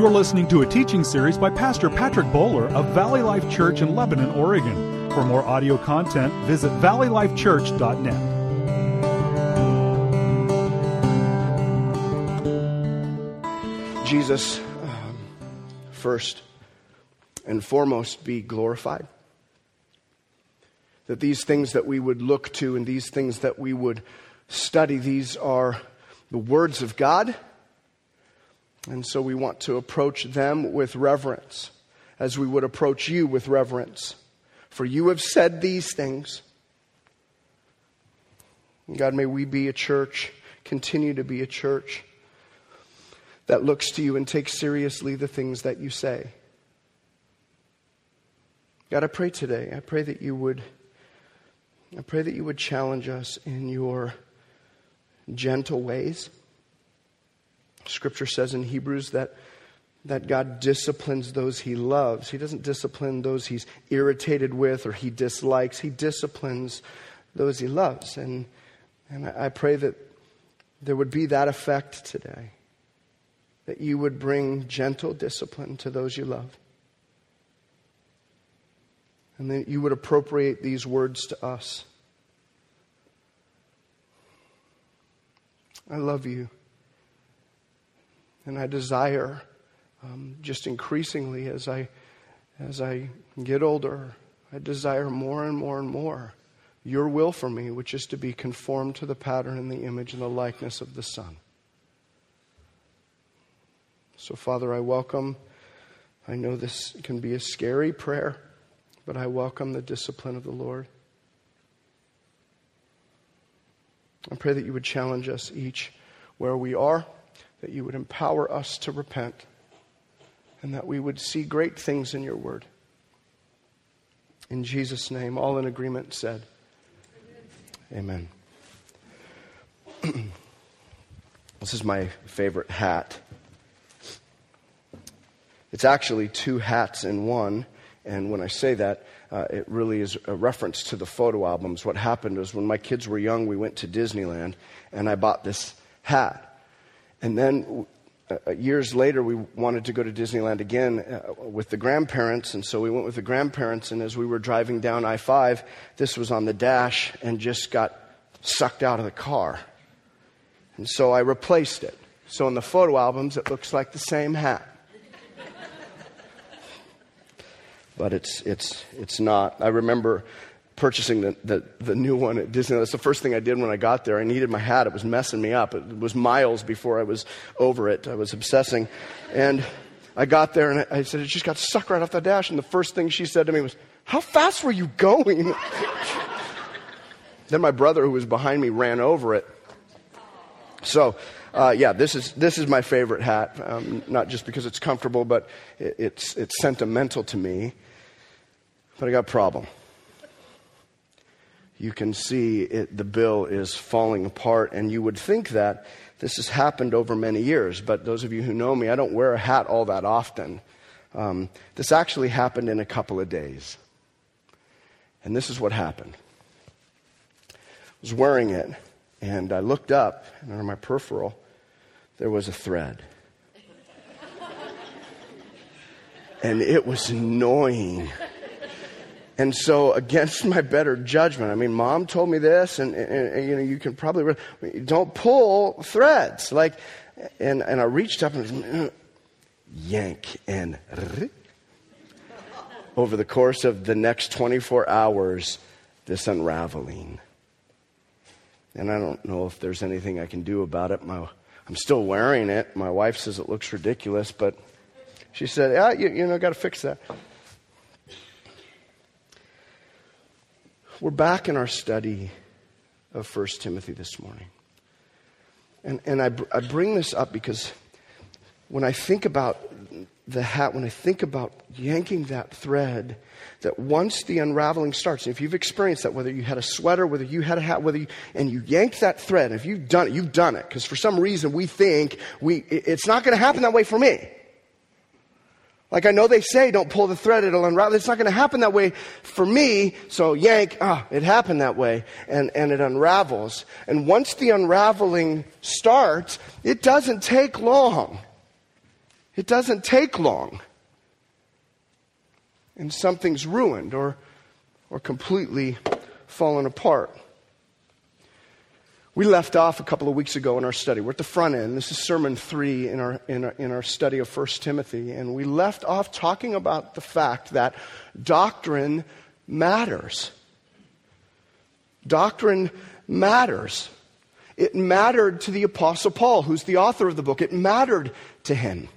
You're listening to a teaching series by Pastor Patrick Bowler of Valley Life Church in Lebanon, Oregon. For more audio content, visit valleyLifeChurch.net. Jesus, first and foremost, be glorified. That these things that we would look to and these things that we would study, these are the words of God. And so we want to approach them with reverence, as we would approach you with reverence. For you have said these things. God, may we be a church, continue to be a church that looks to you and takes seriously the things that you say. God, I pray today, I pray that you would challenge us in your gentle ways. Scripture says in Hebrews that God disciplines those he loves. He doesn't discipline those he's irritated with or he dislikes. He disciplines those he loves. And I pray that there would be that effect today, that you would bring gentle discipline to those you love. And that you would appropriate these words to us. I love you. And I desire, just increasingly as I get older, I desire more and more and more your will for me, which is to be conformed to the pattern and the image and the likeness of the Son. So, Father, I know this can be a scary prayer, but I welcome the discipline of the Lord. I pray that you would challenge us each where we are, that you would empower us to repent, and that we would see great things in your word. In Jesus' name, all in agreement said, Amen. This is my favorite hat. It's actually two hats in one, and when I say that, it really is a reference to the photo albums. What happened was when my kids were young, we went to Disneyland, and I bought this hat. And then years later, we wanted to go to Disneyland again with the grandparents. And so we went with the grandparents. And as we were driving down I-5, this was on the dash and just got sucked out of the car. And so I replaced it. So in the photo albums, it looks like the same hat. But it's not. I remember purchasing the new one at Disneyland. That's the first thing I did when I got there. I needed my hat. It was messing me up. It was miles before I was over it. I was obsessing. And I got there and I said, it just got sucked right off the dash. And the first thing she said to me was, how fast were you going? Then my brother, who was behind me, ran over it. So, this is my favorite hat. Not just because it's comfortable, but it's sentimental to me. But I got a problem. You can see the bill is falling apart, and you would think that this has happened over many years. But those of you who know me, I don't wear a hat all that often. This actually happened in a couple of days. And this is what happened. I was wearing it, and I looked up, and under my peripheral, there was a thread. And it was annoying. And so, against my better judgment, I mean, Mom told me this, and you can probably don't pull threads. And I reached up and yank, and over the course of the next 24 hours, this unraveling. And I don't know if there's anything I can do about it. I'm still wearing it. My wife says it looks ridiculous, but she said, "Yeah, got to fix that." We're back in our study of 1 Timothy this morning. And I bring this up because when I think about the hat, when I think about yanking that thread, that once the unraveling starts, and if you've experienced that, whether you had a sweater, whether you had a hat, and you yanked that thread, and if you've done it. Because for some reason we think it's not going to happen that way for me. Like I know they say don't pull the thread, it'll unravel. It's not going to happen that way for me. So yank, it happened that way. And it unravels. And once the unraveling starts, it doesn't take long. It doesn't take long. And something's ruined or completely fallen apart. We left off a couple of weeks ago in our study. We're at the front end. This is sermon 3 in our study of 1 Timothy. And we left off talking about the fact that doctrine matters. Doctrine matters. It mattered to the Apostle Paul, who's the author of the book. It mattered to him.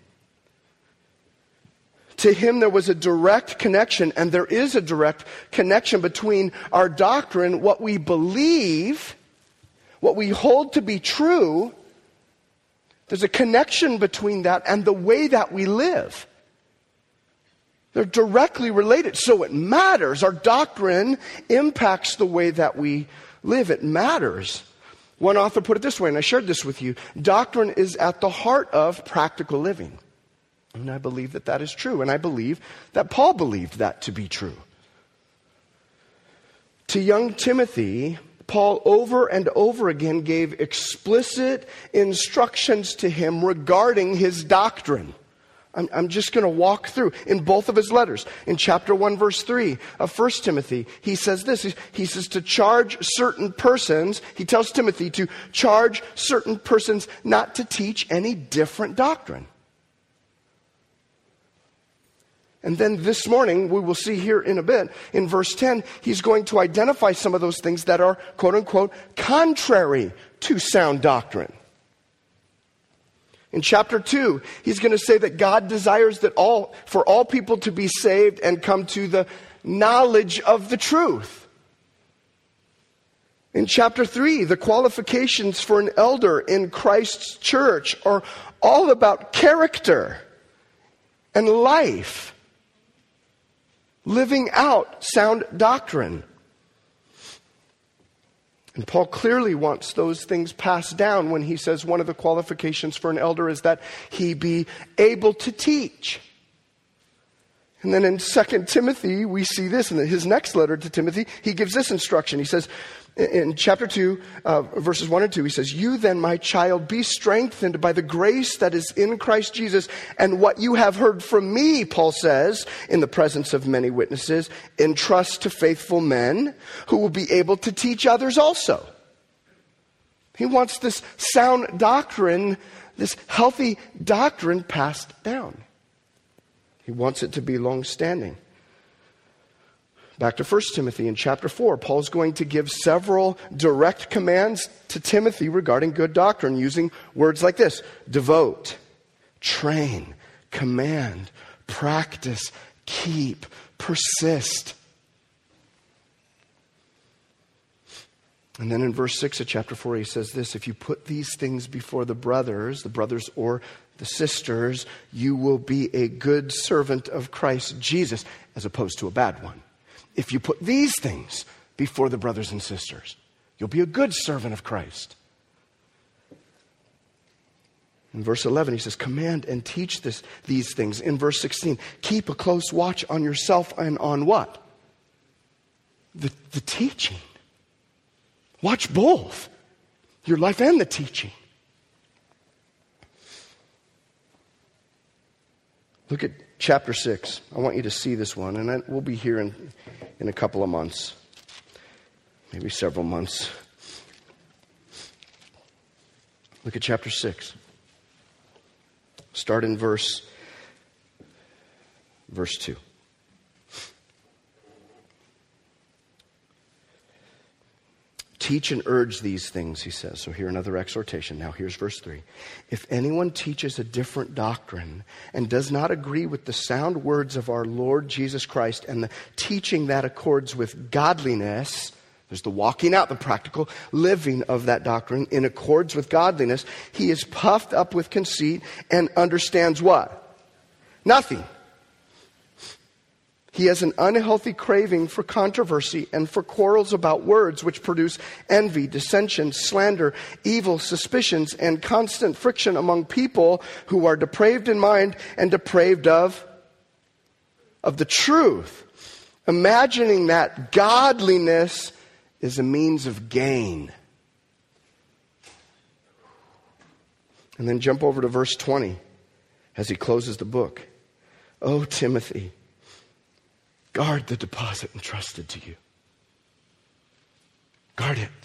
To him, there was a direct connection, and there is a direct connection between our doctrine, what we believe, what we hold to be true. There's a connection between that and the way that we live. They're directly related, so it matters. Our doctrine impacts the way that we live. It matters. One author put it this way, and I shared this with you. Doctrine is at the heart of practical living. And I believe that that is true. And I believe that Paul believed that to be true. To young Timothy, Paul over and over again gave explicit instructions to him regarding his doctrine. I'm just going to walk through in both of his letters. In chapter 1, verse 3 of 1 Timothy, he says this. He says to charge certain persons, he tells Timothy to charge certain persons not to teach any different doctrine. And then this morning, we will see here in a bit, in verse 10, he's going to identify some of those things that are, quote unquote, contrary to sound doctrine. In chapter 2, he's going to say that God desires that for all people to be saved and come to the knowledge of the truth. In chapter 3, the qualifications for an elder in Christ's church are all about character and life. Living out sound doctrine. And Paul clearly wants those things passed down when he says one of the qualifications for an elder is that he be able to teach. And then in 2 Timothy, we see this in his next letter to Timothy. He gives this instruction. He says in chapter 2, verses 1 and 2, he says, "You then, my child, be strengthened by the grace that is in Christ Jesus, and what you have heard from me," Paul says, "in the presence of many witnesses, entrust to faithful men who will be able to teach others also." He wants this sound doctrine, this healthy doctrine passed down. He wants it to be long-standing. Back to 1 Timothy in chapter 4, Paul's going to give several direct commands to Timothy regarding good doctrine using words like this: devote, train, command, practice, keep, persist. And then in verse 6 of chapter 4, he says this: if you put these things before the brothers or the sisters, you will be a good servant of Christ Jesus, as opposed to a bad one. If you put these things before the brothers and sisters, you'll be a good servant of Christ. In verse 11, he says, command and teach these things. In verse 16, keep a close watch on yourself and on what? The teaching. Watch both, your life and the teaching. Look at chapter 6. I want you to see this one, and we'll be here in a couple of months, maybe several months. Look at chapter 6. Start in verse 2. Teach and urge these things, he says. So here another exhortation. Now here's verse 3. If anyone teaches a different doctrine and does not agree with the sound words of our Lord Jesus Christ and the teaching that accords with godliness, there's the walking out, the practical living of that doctrine in accords with godliness, he is puffed up with conceit and understands what? Nothing. He has an unhealthy craving for controversy and for quarrels about words, which produce envy, dissension, slander, evil suspicions, and constant friction among people who are depraved in mind and depraved of the truth, imagining that godliness is a means of gain. And then jump over to verse 20. as he closes the book, "O Timothy, guard the deposit entrusted to you." Guard it.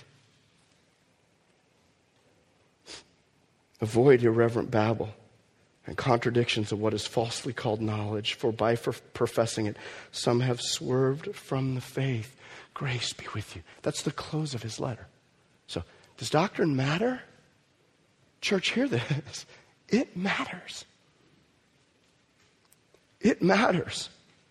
Avoid irreverent babble and contradictions of what is falsely called knowledge, for by professing it, some have swerved from the faith. Grace be with you. That's the close of his letter. So, does doctrine matter? Church, hear this. It matters. It matters.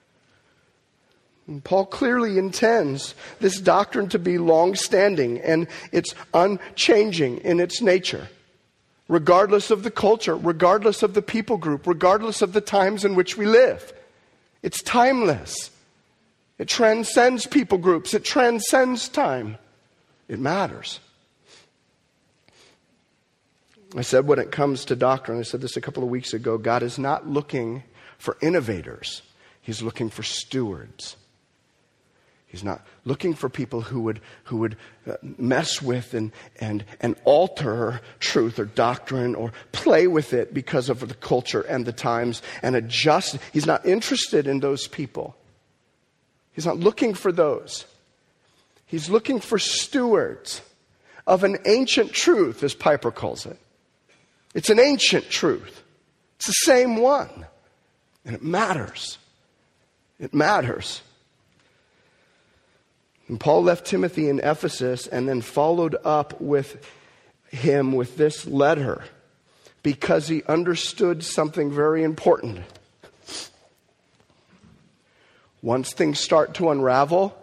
And Paul clearly intends this doctrine to be long-standing, and it's unchanging in its nature. Regardless of the culture, regardless of the people group, regardless of the times in which we live. It's timeless. It transcends people groups. It transcends time. It matters. I said when it comes to doctrine, I said this a couple of weeks ago, God is not looking for innovators. He's looking for stewards. He's not looking for people who would mess with and alter truth or doctrine or play with it because of the culture and the times and adjust. He's not interested in those people. He's not looking for those. He's looking for stewards of an ancient truth, as Piper calls it. It's an ancient truth. It's the same one. And it matters. It matters. And Paul left Timothy in Ephesus and then followed up with him with this letter because he understood something very important. Once things start to unravel,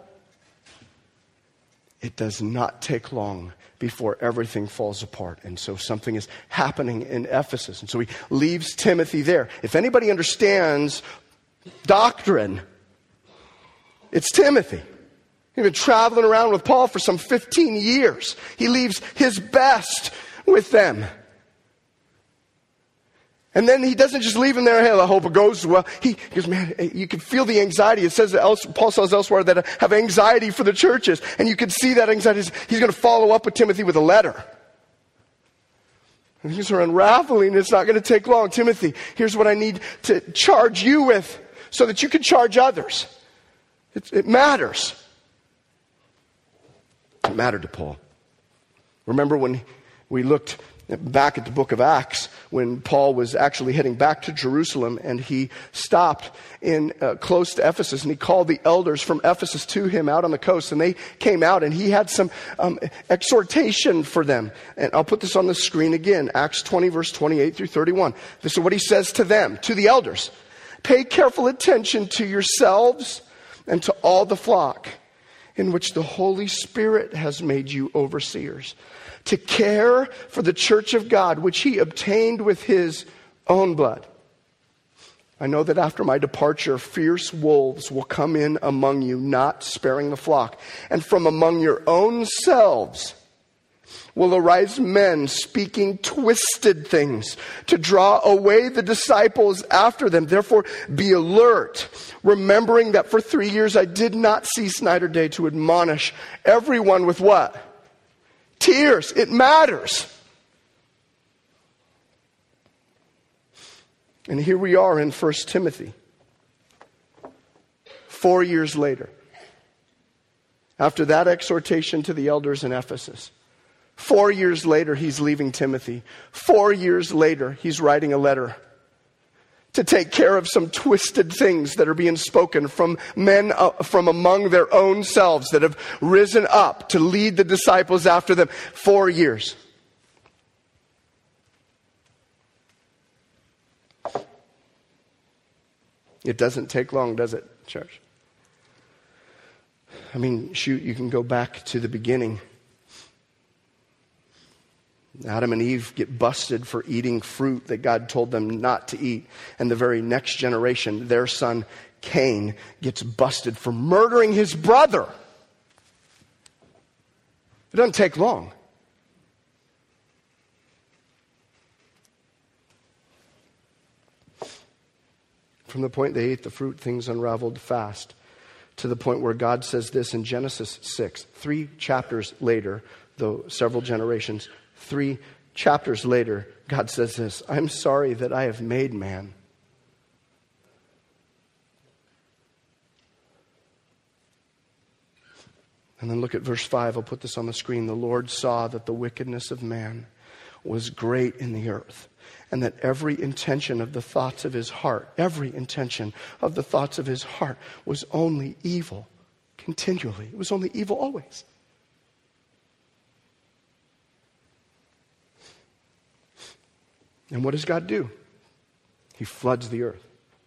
it does not take long before everything falls apart. And so something is happening in Ephesus. And so he leaves Timothy there. If anybody understands doctrine, it's Timothy. He's been traveling around with Paul for some 15 years. He leaves his best with them. And then he doesn't just leave him there, hey, I hope it goes well. He goes, man, you can feel the anxiety. It says that Paul says elsewhere that I have anxiety for the churches. And you can see that anxiety. He's going to follow up with Timothy with a letter. And things are unraveling. It's not going to take long. Timothy, here's what I need to charge you with so that you can charge others. It matters. It mattered to Paul. Remember when we looked back at the book of Acts, when Paul was actually heading back to Jerusalem, and he stopped in close to Ephesus, and he called the elders from Ephesus to him out on the coast, and they came out, and he had some exhortation for them. And I'll put this on the screen again, Acts 20, verse 28 through 31. This is what he says to them, to the elders. Pay careful attention to yourselves and to all the flock in which the Holy Spirit has made you overseers, to care for the church of God, which he obtained with his own blood. I know that after my departure, fierce wolves will come in among you, not sparing the flock. And from among your own selves will arise men speaking twisted things to draw away the disciples after them. Therefore, be alert, remembering that for 3 years I did not cease night or day to admonish everyone with what? Tears. It matters. And here we are in 1 Timothy. 4 years later. After that exhortation to the elders in Ephesus. 4 years later, he's leaving Timothy. 4 years later, he's writing a letter to take care of some twisted things that are being spoken from men from among their own selves that have risen up to lead the disciples after them. 4 years. It doesn't take long, does it, church? I mean, shoot, you can go back to the beginning. Adam and Eve get busted for eating fruit that God told them not to eat. And the very next generation, their son Cain, gets busted for murdering his brother. It doesn't take long. From the point they ate the fruit, things unraveled fast. To the point where God says this in Genesis 6. 3 chapters later, though several generations, 3 chapters later, God says this, I'm sorry that I have made man. And then look at verse 5. I'll put this on the screen. The Lord saw that the wickedness of man was great in the earth, and that every intention of the thoughts of his heart was only evil continually. It was only evil always. And what does God do? He floods the earth.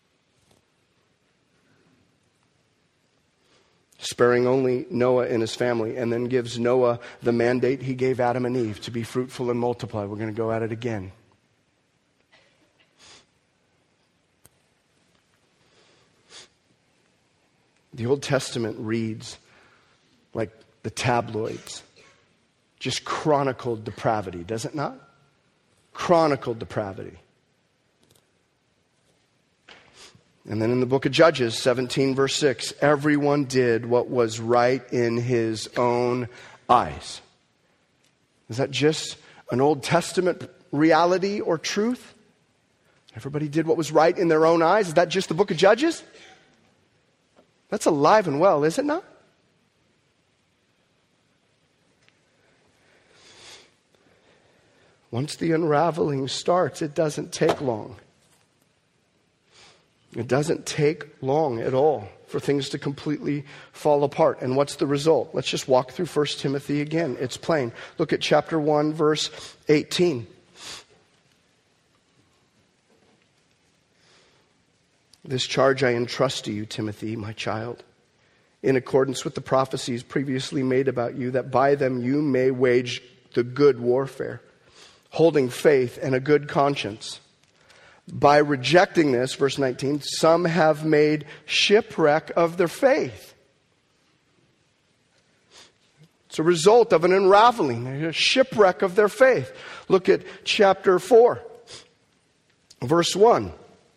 Sparing only Noah and his family, and then gives Noah the mandate he gave Adam and Eve to be fruitful and multiply. We're going to go at it again. The Old Testament reads like the tabloids, just chronicled depravity, does it not? Chronicled depravity. And then in the book of Judges, 17 verse 6, everyone did what was right in his own eyes. Is that just an Old Testament reality or truth? Everybody did what was right in their own eyes? Is that just the book of Judges? That's alive and well, is it not? Once the unraveling starts, it doesn't take long. It doesn't take long at all for things to completely fall apart. And what's the result? Let's just walk through 1 Timothy again. It's plain. Look at chapter 1, verse 18. This charge I entrust to you, Timothy, my child, in accordance with the prophecies previously made about you, that by them you may wage the good warfare, holding faith and a good conscience. By rejecting this, verse 19, some have made shipwreck of their faith. It's a result of an unraveling, a shipwreck of their faith. Look at chapter 4, verse 1.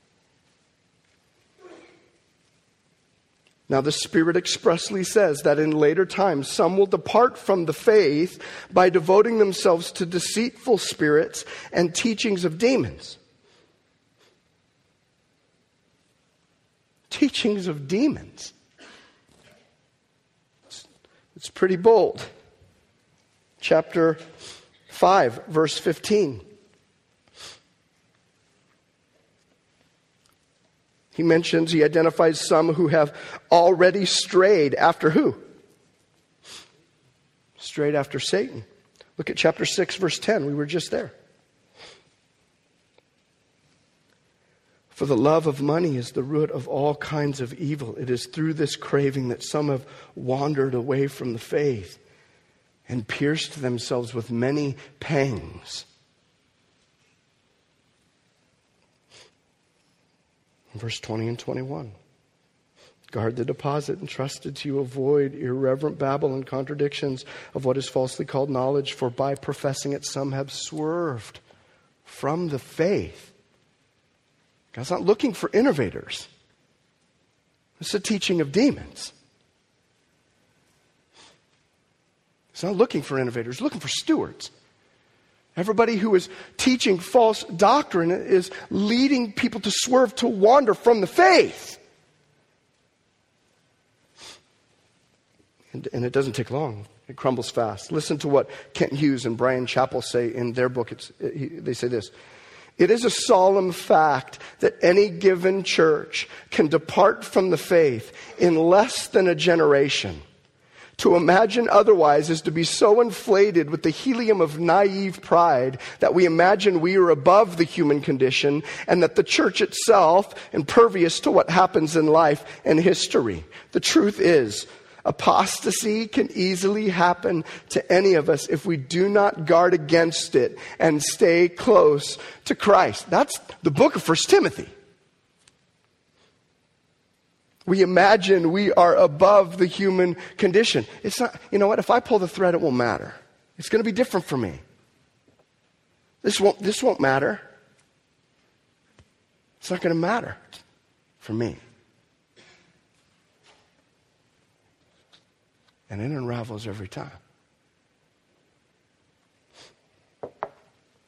Now the Spirit expressly says that in later times some will depart from the faith by devoting themselves to deceitful spirits and teachings of demons. Teachings of demons. It's pretty bold. Chapter 5, verse 15. He identifies some who have already strayed after who? Strayed after Satan. Look at chapter 6, verse 10. We were just there. For the love of money is the root of all kinds of evil. It is through this craving that some have wandered away from the faith and pierced themselves with many pangs. Verse 20 and 21. Guard the deposit entrusted to you. Avoid irreverent babble and contradictions of what is falsely called knowledge, for by professing it some have swerved from the faith. God's not looking for innovators. It's a teaching of demons. He's not looking for innovators. He's looking for stewards. Everybody who is teaching false doctrine is leading people to swerve, to wander from the faith. And it doesn't take long. It crumbles fast. Listen to what Kent Hughes and Brian Chappell say in their book. They say this. It is a solemn fact that any given church can depart from the faith in less than a generation. To imagine otherwise is to be so inflated with the helium of naive pride that we imagine we are above the human condition and that the church itself is impervious to what happens in life and history. The truth is, apostasy can easily happen to any of us if we do not guard against it and stay close to Christ. That's the book of 1 Timothy. We imagine we are above the human condition. It's not, you know what? If I pull the thread, it won't matter. It's going to be different for me. This won't matter. It's not going to matter for me. And it unravels every time.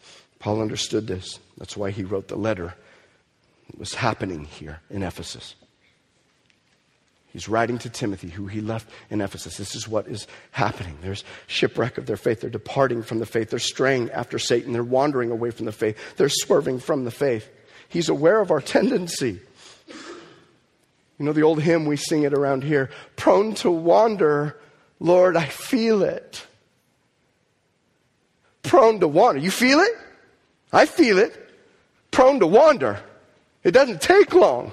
Paul understood this. That's why he wrote the letter. It was happening here in Ephesus. He's writing to Timothy, who he left in Ephesus. This is what is happening. There's shipwreck of their faith. They're departing from the faith. They're straying after Satan. They're wandering away from the faith. They're swerving from the faith. He's aware of our tendency. You know the old hymn, we sing it around here. Prone to wander, Lord, I feel it. Prone to wander. You feel it? I feel it. Prone to wander. It doesn't take long.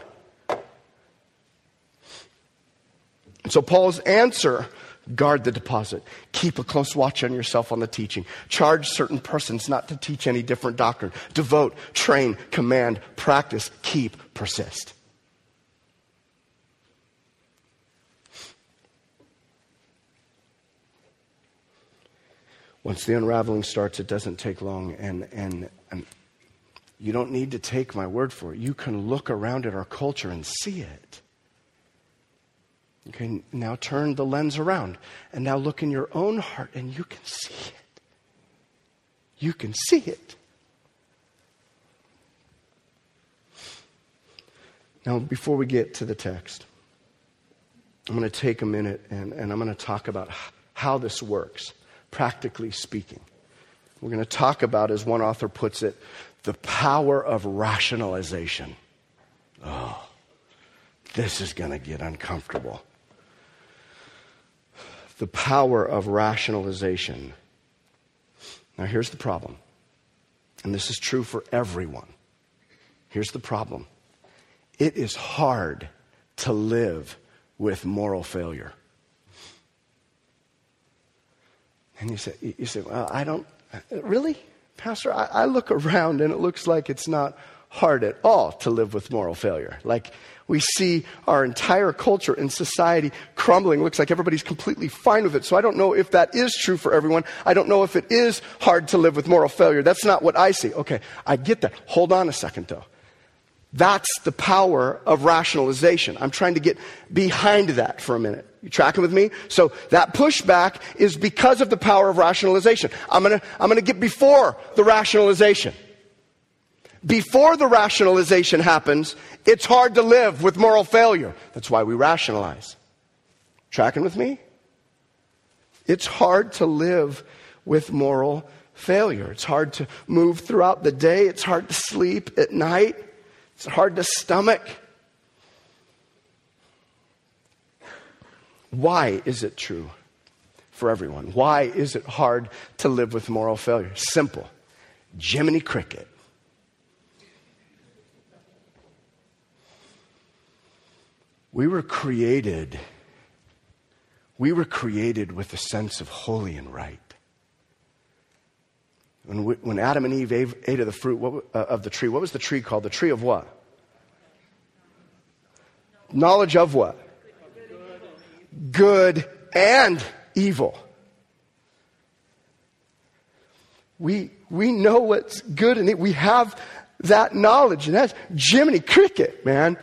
And so Paul's answer, guard the deposit. Keep a close watch on yourself on the teaching. Charge certain persons not to teach any different doctrine. Devote, train, command, practice, keep, persist. Once the unraveling starts, it doesn't take long. And you don't need to take my word for it. You can look around at our culture and see it. Okay, now turn the lens around and now look in your own heart and you can see it. You can see it. Now, before we get to the text, I'm going to take a minute and I'm going to talk about how this works, practically speaking. We're going to talk about, as one author puts it, the power of rationalization. Oh, this is going to get uncomfortable. The power of rationalization. Now, here's the problem. And this is true for everyone. Here's the problem. It is hard to live with moral failure. And you say, well, I don't, really? Pastor, I look around and it looks like it's not hard at all to live with moral failure. Like, we see our entire culture and society crumbling. Looks like everybody's completely fine with it. So I don't know if that is true for everyone. I don't know if it is hard to live with moral failure. That's not what I see. Okay, I get that. Hold on a second, though. That's the power of rationalization. I'm trying to get behind that for a minute. You tracking with me? So that pushback is because of the power of rationalization. I'm gonna get before the rationalization. Before the rationalization happens, it's hard to live with moral failure. That's why we rationalize. Tracking with me? It's hard to live with moral failure. It's hard to move throughout the day. It's hard to sleep at night. It's hard to stomach. Why is it true for everyone? Why is it hard to live with moral failure? Simple. Jiminy Cricket. We were created with a sense of holy and right. When Adam and Eve ate of the fruit of the tree, what was the tree called? The tree of what? Knowledge of what? Good and evil. We know what's good and evil. We have that knowledge, and that's Jiminy Cricket, man.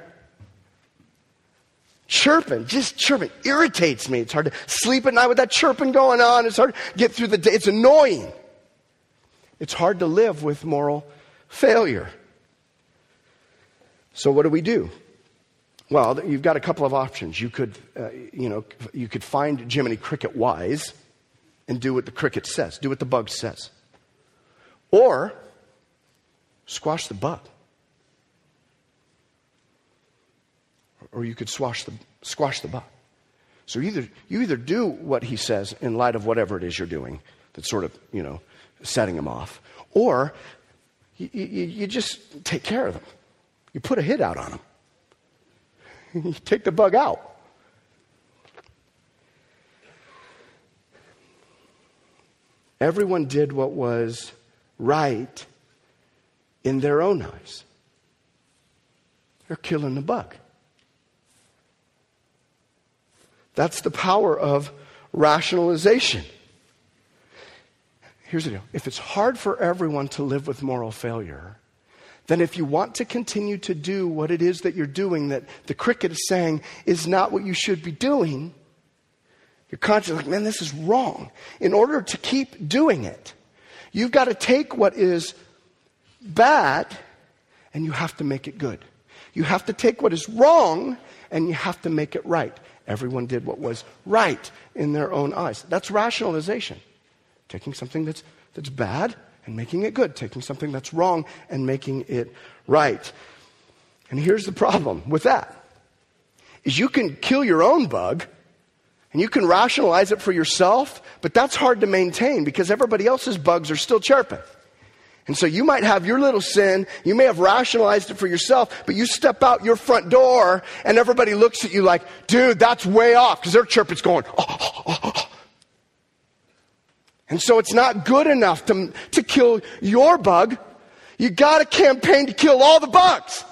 Just chirping irritates me. It's hard to sleep at night with that chirping going on. It's hard to get through the day. It's annoying. It's hard to live with moral failure. So what do? Well, you've got a couple of options. You could find Jiminy Cricket wise and do what the cricket says, do what the bug says. Or squash the bug. Or you could squash the bug. So you either do what he says in light of whatever it is you're doing that's sort of, setting him off, or you just take care of them. You put a hit out on them. You take the bug out. Everyone did what was right in their own eyes. They're killing the bug. That's the power of rationalization. Here's the deal. If it's hard for everyone to live with moral failure, then if you want to continue to do what it is that you're doing that the cricket is saying is not what you should be doing, your conscience is like, man, this is wrong. In order to keep doing it, you've got to take what is bad and you have to make it good. You have to take what is wrong and you have to make it right. Everyone did what was right in their own eyes. That's rationalization. Taking something that's bad and making it good. Taking something that's wrong and making it right. And here's the problem with that. Is you can kill your own bug and you can rationalize it for yourself, but that's hard to maintain because everybody else's bugs are still chirping. And so you might have your little sin, you may have rationalized it for yourself, but you step out your front door and everybody looks at you like, dude, that's way off, because their chirp is going, oh, oh, oh, oh. And so it's not good enough to kill your bug. You got to campaign to kill all the bugs.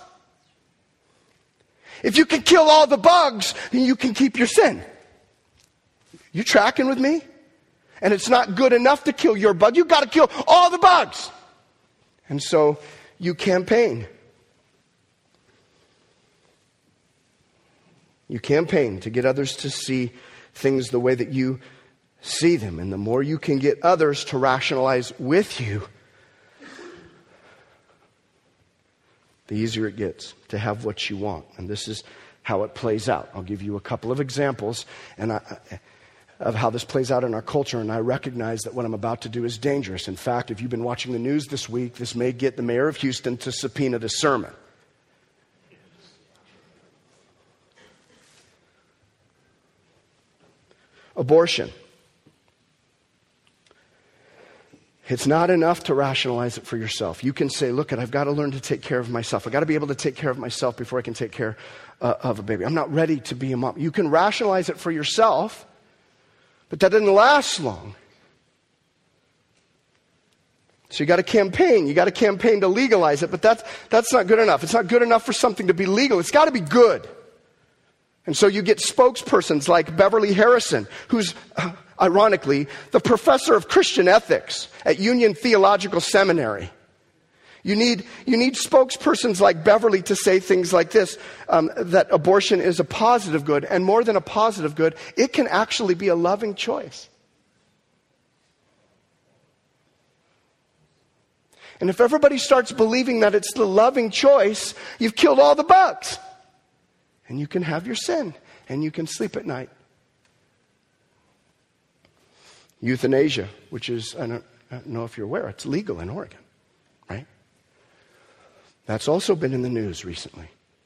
If you can kill all the bugs, then you can keep your sin. You tracking with me? And it's not good enough to kill your bug. You got to kill all the bugs. And so you campaign. You campaign to get others to see things the way that you see them. And the more you can get others to rationalize with you, the easier it gets to have what you want. And this is how it plays out. I'll give you a couple of examples of how this plays out in our culture, and I recognize that what I'm about to do is dangerous. In fact, if you've been watching the news this week, this may get the mayor of Houston to subpoena this sermon. Abortion. It's not enough to rationalize it for yourself. You can say, look, I've got to learn to take care of myself. I've got to be able to take care of myself before I can take care of a baby. I'm not ready to be a mom. You can rationalize it for yourself, but that doesn't last long. So you got to campaign. You got to campaign to legalize it, but that's not good enough. It's not good enough for something to be legal. It's got to be good. And so you get spokespersons like Beverly Harrison, who's ironically the professor of Christian ethics at Union Theological Seminary. You need spokespersons like Beverly to say things like this, that abortion is a positive good, and more than a positive good, it can actually be a loving choice. And if everybody starts believing that it's the loving choice, you've killed all the bugs. And you can have your sin, and you can sleep at night. Euthanasia, which is, I don't know if you're aware, it's legal in Oregon, right? That's also been in the news recently.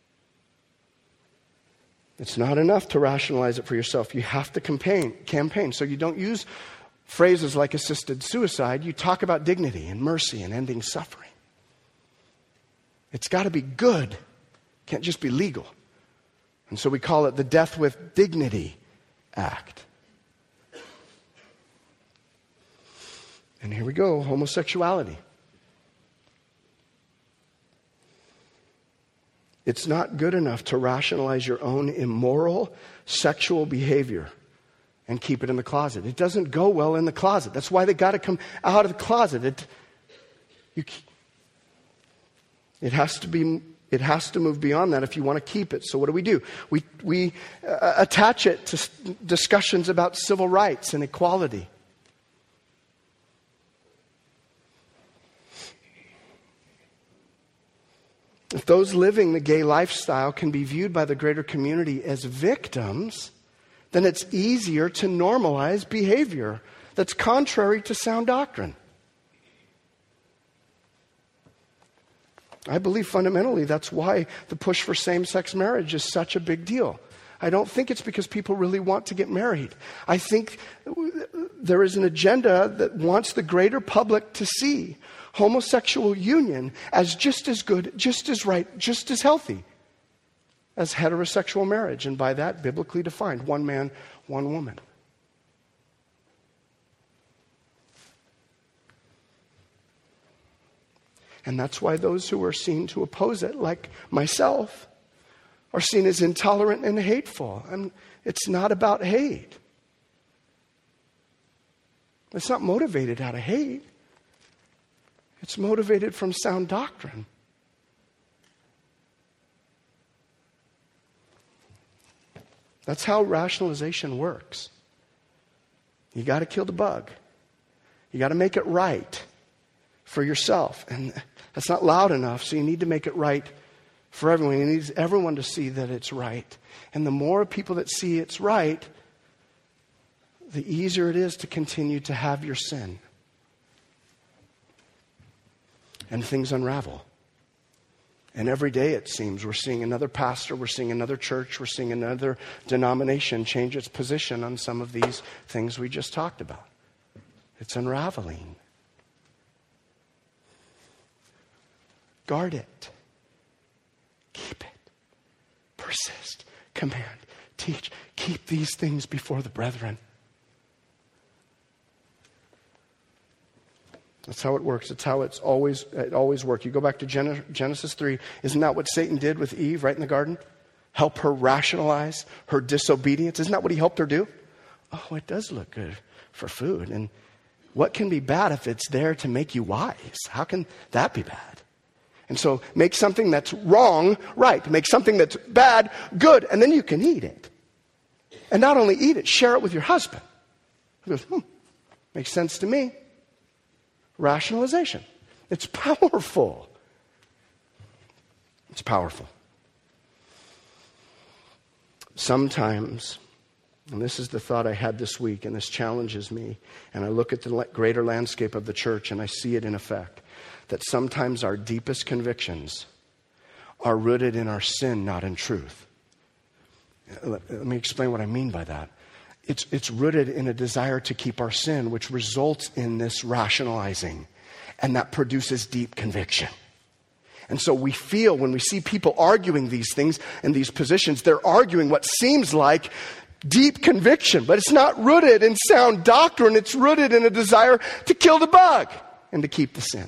It's not enough to rationalize it for yourself. You have to campaign. So you don't use phrases like assisted suicide. You talk about dignity and mercy and ending suffering. It's got to be good. It can't just be legal. And so we call it the Death with Dignity Act. And here we go, homosexuality. It's not good enough to rationalize your own immoral sexual behavior and keep it in the closet. It doesn't go well in the closet. That's why they got to come out of the closet. It has to move beyond that if you want to keep it. So what do? We attach it to discussions about civil rights and equality. If those living the gay lifestyle can be viewed by the greater community as victims, then it's easier to normalize behavior that's contrary to sound doctrine. I believe fundamentally that's why the push for same-sex marriage is such a big deal. I don't think it's because people really want to get married. I think there is an agenda that wants the greater public to see homosexual union as just as good, just as right, just as healthy as heterosexual marriage. And by that, biblically defined, one man, one woman. And that's why those who are seen to oppose it, like myself, are seen as intolerant and hateful. And it's not about hate. It's not motivated out of hate. It's motivated from sound doctrine. That's how rationalization works. You got to kill the bug. You got to make it right. for yourself. And that's not loud enough, so you need to make it right for everyone. You need everyone to see that it's right. And the more people that see it's right, the easier it is to continue to have your sin. And things unravel. And every day, it seems, we're seeing another pastor, we're seeing another church, we're seeing another denomination change its position on some of these things we just talked about. It's unraveling. Guard it. Keep it. Persist. Command. Teach. Keep these things before the brethren. That's how it works. It's how it always worked. You go back to Genesis 3. Isn't that what Satan did with Eve right in the garden? Help her rationalize her disobedience. Isn't that what he helped her do? Oh, it does look good for food. And what can be bad if it's there to make you wise? How can that be bad? And so make something that's wrong right. Make something that's bad good. And then you can eat it. And not only eat it, share it with your husband. He goes, makes sense to me. Rationalization. It's powerful. It's powerful. Sometimes, and this is the thought I had this week, and this challenges me, and I look at the greater landscape of the church and I see it in effect, that sometimes our deepest convictions are rooted in our sin, not in truth. Let me explain what I mean by that. It's rooted in a desire to keep our sin, which results in this rationalizing, and that produces deep conviction. And so we feel when we see people arguing these things and these positions, they're arguing what seems like deep conviction, but it's not rooted in sound doctrine. It's rooted in a desire to kill the bug and to keep the sin.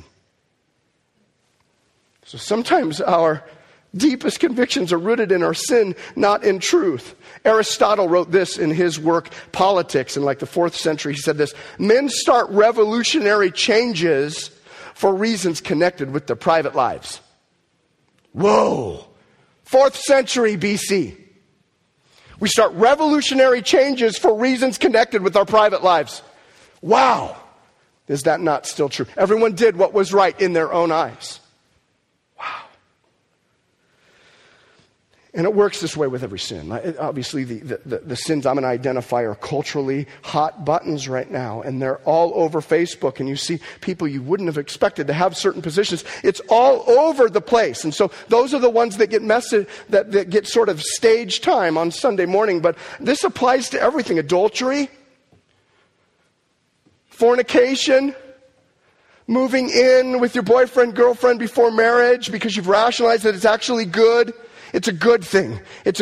So sometimes our deepest convictions are rooted in our sin, not in truth. Aristotle wrote this in his work, Politics, in like the 4th century. He said this: men start revolutionary changes for reasons connected with their private lives. Whoa! 4th century BC. We start revolutionary changes for reasons connected with our private lives. Wow! Is that not still true? Everyone did what was right in their own eyes. Wow. And it works this way with every sin. Obviously, the sins I'm going to identify are culturally hot buttons right now, and they're all over Facebook, and you see people you wouldn't have expected to have certain positions. It's all over the place. And so those are the ones that get that get sort of stage time on Sunday morning, but this applies to everything. Adultery, fornication, moving in with your boyfriend, girlfriend before marriage because you've rationalized that it's actually good. It's a good thing. It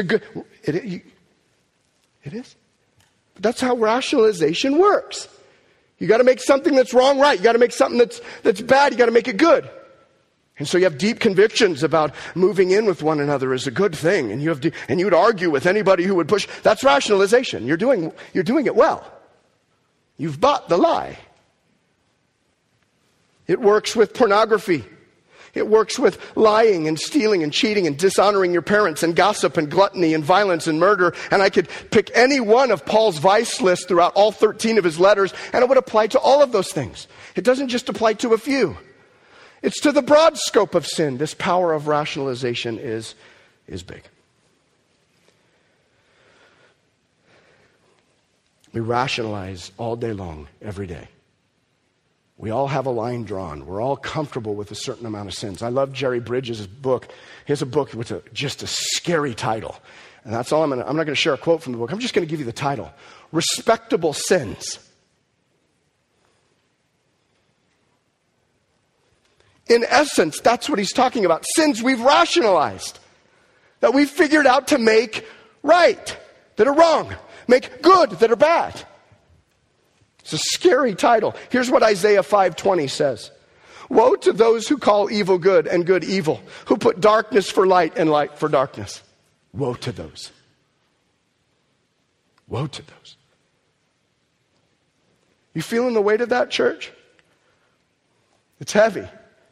is. But that's how rationalization works. You got to make something that's wrong right. You got to make something that's bad. You got to make it good. And so you have deep convictions about moving in with one another is a good thing, and you would argue with anybody who would push. That's rationalization. You're doing it well. You've bought the lie. It works with pornography. It works with lying and stealing and cheating and dishonoring your parents and gossip and gluttony and violence and murder. And I could pick any one of Paul's vice lists throughout all 13 of his letters, and it would apply to all of those things. It doesn't just apply to a few. It's to the broad scope of sin. This power of rationalization is big. We rationalize all day long, every day. We all have a line drawn. We're all comfortable with a certain amount of sins. I love Jerry Bridges' book. He has a book with just a scary title. And that's all I'm not going to share a quote from the book. I'm just going to give you the title. Respectable Sins. In essence, that's what he's talking about. Sins we've rationalized. That we've figured out to make right. That are wrong. Make good that are bad. It's a scary title. Here's what Isaiah 5:20 says. Woe to those who call evil good and good evil, who put darkness for light and light for darkness. Woe to those. Woe to those. You feeling the weight of that, church? It's heavy.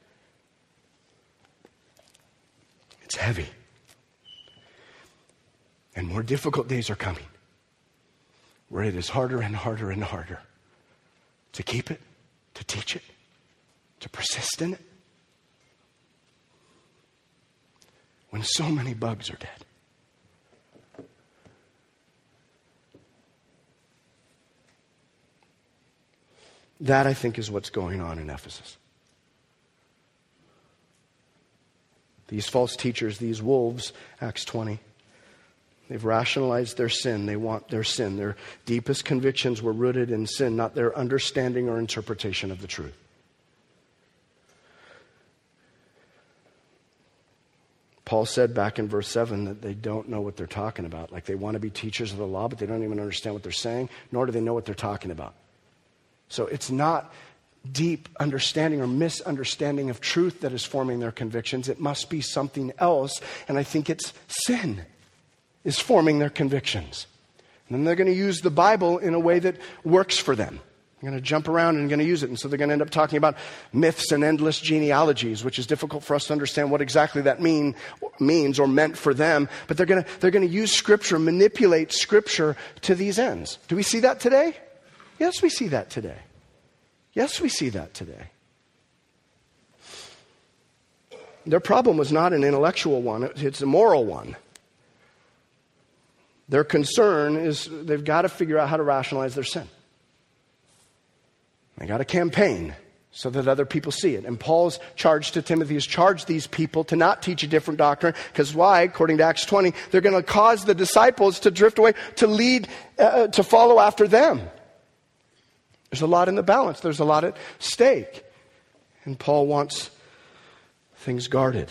It's heavy. And more difficult days are coming, where it is harder and harder and harder to keep it, to teach it, to persist in it when so many bugs are dead? That, I think, is what's going on in Ephesus. These false teachers, these wolves, Acts 20, they've rationalized their sin. They want their sin. Their deepest convictions were rooted in sin, not their understanding or interpretation of the truth. Paul said back in verse 7 that they don't know what they're talking about. Like, they want to be teachers of the law, but they don't even understand what they're saying, nor do they know what they're talking about. So it's not deep understanding or misunderstanding of truth that is forming their convictions. It must be something else, and I think it's sin is forming their convictions. And then they're going to use the Bible in a way that works for them. They're going to jump around and going to use it. And so they're going to end up talking about myths and endless genealogies, which is difficult for us to understand what exactly that means or meant for them. But they're going to use Scripture, manipulate Scripture to these ends. Do we see that today? Yes, we see that today. Yes, we see that today. Their problem was not an intellectual one. It's a moral one. Their concern is they've got to figure out how to rationalize their sin. They got to campaign so that other people see it. And Paul's charge to Timothy is charge these people to not teach a different doctrine. Because why? According to Acts 20, they're going to cause the disciples to drift away, to lead, to follow after them. There's a lot in the balance. There's a lot at stake. And Paul wants things guarded.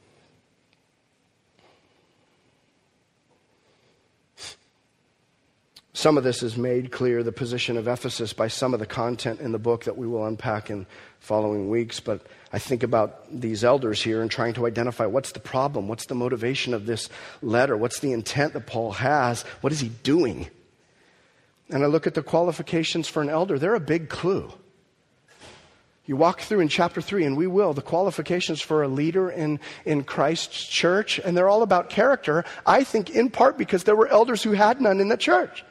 Some of this is made clear, the position of Ephesus, by some of the content in the book that we will unpack in following weeks. But I think about these elders here and trying to identify what's the problem, what's the motivation of this letter, what's the intent that Paul has, what is he doing? And I look at the qualifications for an elder. They're a big clue. You walk through in chapter 3, and we will, the qualifications for a leader in Christ's church, and they're all about character, I think in part because there were elders who had none in the church.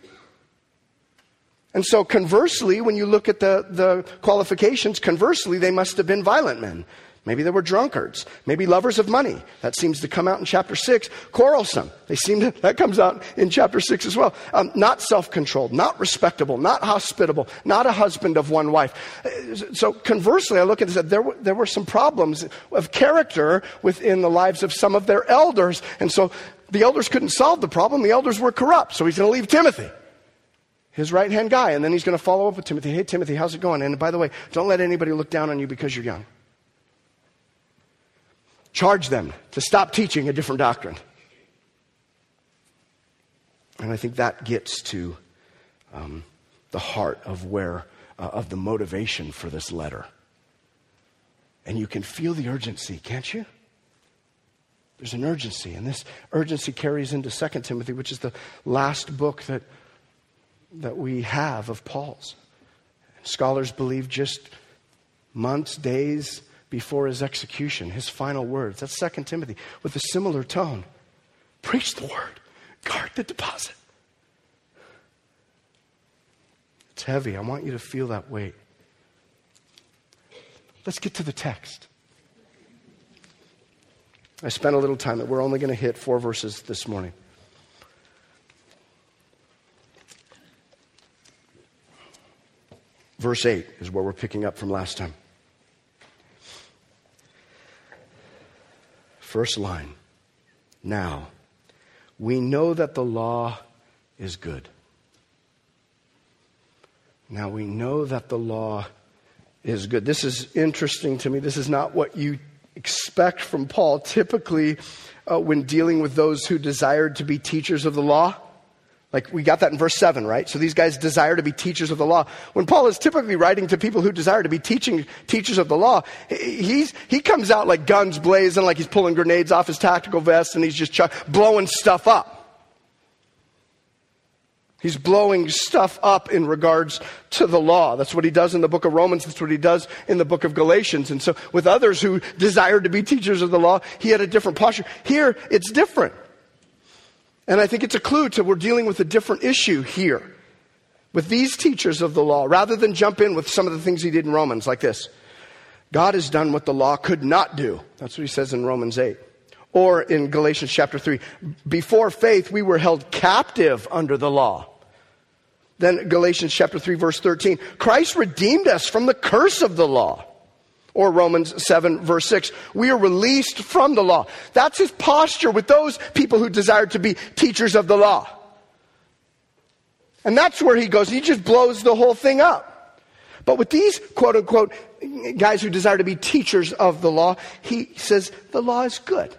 And so conversely, when you look at the qualifications, conversely, they must have been violent men. Maybe they were drunkards. Maybe lovers of money. That seems to come out in chapter 6. Quarrelsome. That comes out in chapter 6 as well. Not self-controlled, not respectable, not hospitable, not a husband of one wife. So conversely, I look at this, there were some problems of character within the lives of some of their elders. And so the elders couldn't solve the problem. The elders were corrupt. So he's going to leave Timothy, his right-hand guy. And then he's going to follow up with Timothy. Hey, Timothy, how's it going? And by the way, don't let anybody look down on you because you're young. Charge them to stop teaching a different doctrine. And I think that gets to the heart of of the motivation for this letter. And you can feel the urgency, can't you? There's an urgency, and this urgency carries into 2 Timothy, which is the last book that we have of Paul's. Scholars believe just months, days before his execution, his final words. That's 2 Timothy with a similar tone. Preach the word. Guard the deposit. It's heavy. I want you to feel that weight. Let's get to the text. I spent a little time that we're only going to hit 4 verses this morning. Verse 8 is where we're picking up from last time. First line. Now, we know that the law is good. Now we know that the law is good. This is interesting to me. This is not what you expect from Paul. Typically, when dealing with those who desired to be teachers of the law, like we got that in verse 7, right? So these guys desire to be teachers of the law. When Paul is typically writing to people who desire to be teachers of the law, he comes out like guns blazing, like he's pulling grenades off his tactical vest, and he's just blowing stuff up. He's blowing stuff up in regards to the law. That's what he does in the book of Romans. That's what he does in the book of Galatians. And so with others who desired to be teachers of the law, he had a different posture. Here, it's different. And I think it's a clue to we're dealing with a different issue here with these teachers of the law, rather than jump in with some of the things he did in Romans, like this. God has done what the law could not do. That's what he says in Romans 8. Or in Galatians chapter 3, before faith we were held captive under the law. Then Galatians chapter 3 verse 13, Christ redeemed us from the curse of the law. Or Romans 7 verse 6, we are released from the law. That's his posture with those people who desire to be teachers of the law. And that's where he goes. He just blows the whole thing up. But with these quote unquote guys who desire to be teachers of the law, he says the law is good.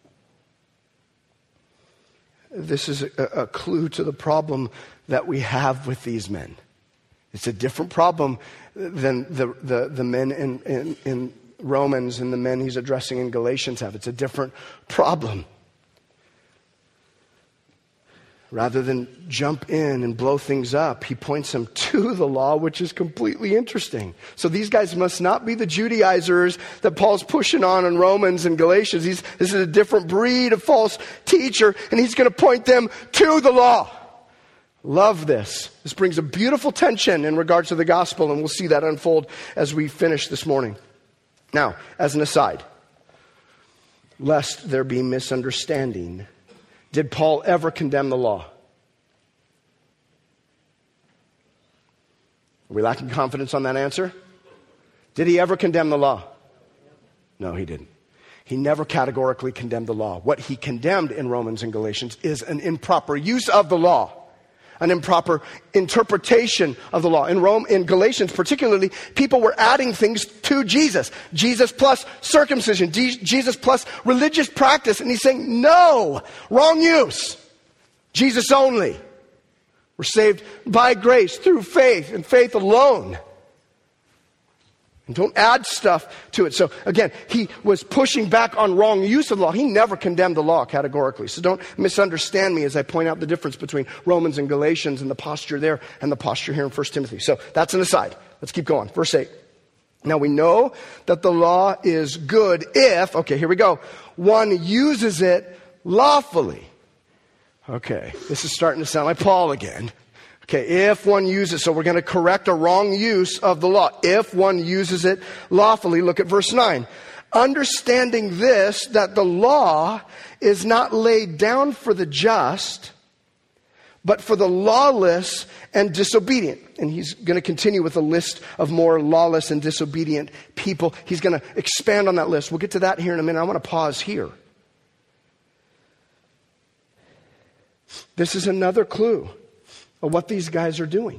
This is a clue to the problem that we have with these men. It's a different problem than the men in Romans and the men he's addressing in Galatians have. It's a different problem. Rather than jump in and blow things up, he points them to the law, which is completely interesting. So these guys must not be the Judaizers that Paul's pushing on in Romans and Galatians. This is a different breed of false teacher, and he's going to point them to the law. Love this. This brings a beautiful tension in regards to the gospel, and we'll see that unfold as we finish this morning. Now, as an aside, lest there be misunderstanding, did Paul ever condemn the law? Are we lacking confidence on that answer? Did he ever condemn the law? No, he didn't. He never categorically condemned the law. What he condemned in Romans and Galatians is an improper use of the law, an improper interpretation of the law. In Galatians particularly, people were adding things to Jesus. Jesus plus circumcision, Jesus plus religious practice. And he's saying, no, wrong use. Jesus only. We're saved by grace through faith and faith alone. And don't add stuff to it. So again, he was pushing back on wrong use of the law. He never condemned the law categorically. So don't misunderstand me as I point out the difference between Romans and Galatians and the posture there and the posture here in 1 Timothy. So that's an aside. Let's keep going. Verse 8. Now we know that the law is good if, okay, here we go, one uses it lawfully. Okay, this is starting to sound like Paul again. Okay, if one uses, so we're going to correct a wrong use of the law. If one uses it lawfully, look at verse 9. Understanding this, that the law is not laid down for the just, but for the lawless and disobedient. And he's going to continue with a list of more lawless and disobedient people. He's going to expand on that list. We'll get to that here in a minute. I want to pause here. This is another clue of what these guys are doing.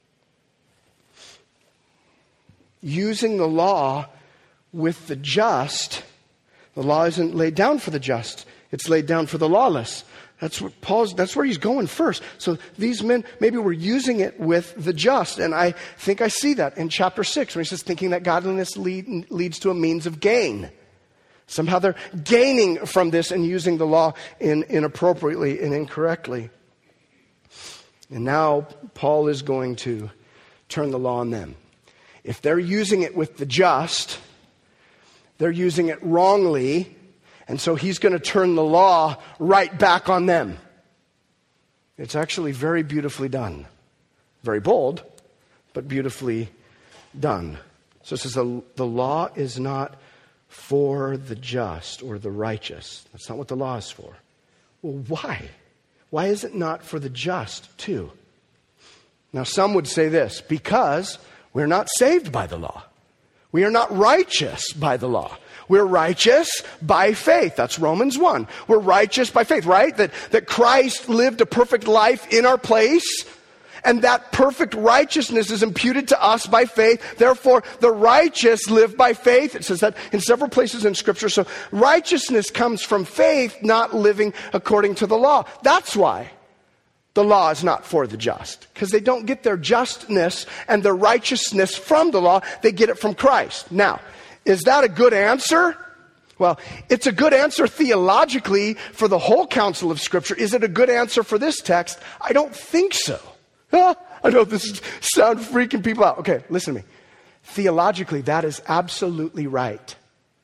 Using the law with the just. The law isn't laid down for the just. It's laid down for the lawless. That's where he's going first. So these men maybe were using it with the just. And I think I see that in chapter 6 when he says thinking that godliness leads to a means of gain. Somehow they're gaining from this and using the law inappropriately and incorrectly. And now Paul is going to turn the law on them. If they're using it with the just, they're using it wrongly, and so he's going to turn the law right back on them. It's actually very beautifully done. Very bold, but beautifully done. So it says the law is not for the just or the righteous. That's not what the law is for. Well, why? Why is it not for the just too? Now, some would say this, because we're not saved by the law. We are not righteous by the law. We're righteous by faith. That's Romans 1. We're righteous by faith, right? That Christ lived a perfect life in our place, and that perfect righteousness is imputed to us by faith. Therefore, the righteous live by faith. It says that in several places in Scripture. So righteousness comes from faith, not living according to the law. That's why the law is not for the just. Because they don't get their justness and their righteousness from the law. They get it from Christ. Now, is that a good answer? Well, it's a good answer theologically for the whole counsel of Scripture. Is it a good answer for this text? I don't think so. I know this sounds freaking people out. Okay, listen to me. Theologically, that is absolutely right.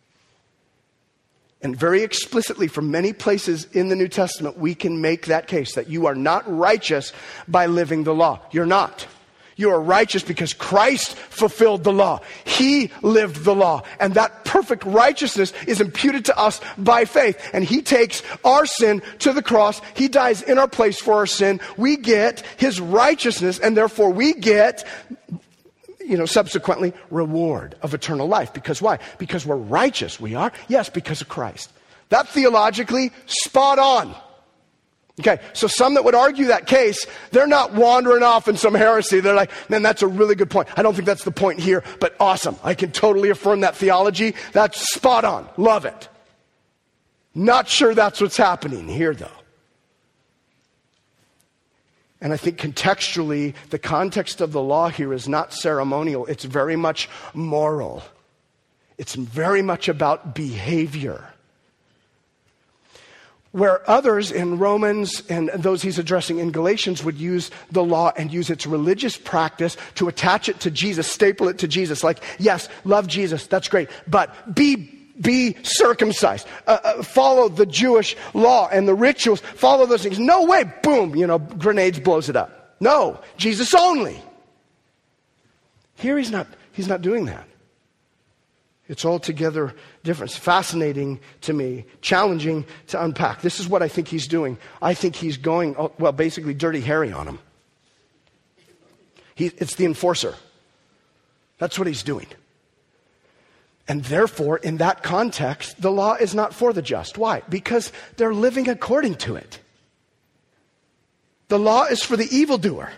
And very explicitly from many places in the New Testament, we can make that case that you are not righteous by living the law. You're not. You are righteous because Christ fulfilled the law. He lived the law. And that perfect righteousness is imputed to us by faith. And he takes our sin to the cross. He dies in our place for our sin. We get his righteousness, and therefore we get, subsequently, reward of eternal life. Because why? Because we're righteous. We are? Yes, because of Christ. That theologically, spot on. Okay, so some that would argue that case, they're not wandering off in some heresy. They're like, man, that's a really good point. I don't think that's the point here, but awesome. I can totally affirm that theology. That's spot on. Love it. Not sure that's what's happening here, though. And I think contextually, the context of the law here is not ceremonial. It's very much moral. It's very much about behavior. Where others in Romans and those he's addressing in Galatians would use the law and use its religious practice to attach it to Jesus, staple it to Jesus. Like, yes, love Jesus, that's great, but be circumcised. Follow the Jewish law and the rituals. Follow those things. No way, boom, grenades blows it up. No, Jesus only. Here he's not doing that. It's altogether different. It's fascinating to me, challenging to unpack. This is what I think he's doing. I think he's going, basically Dirty Harry on him. It's the enforcer. That's what he's doing. And therefore, in that context, the law is not for the just. Why? Because they're living according to it. The law is for the evildoer.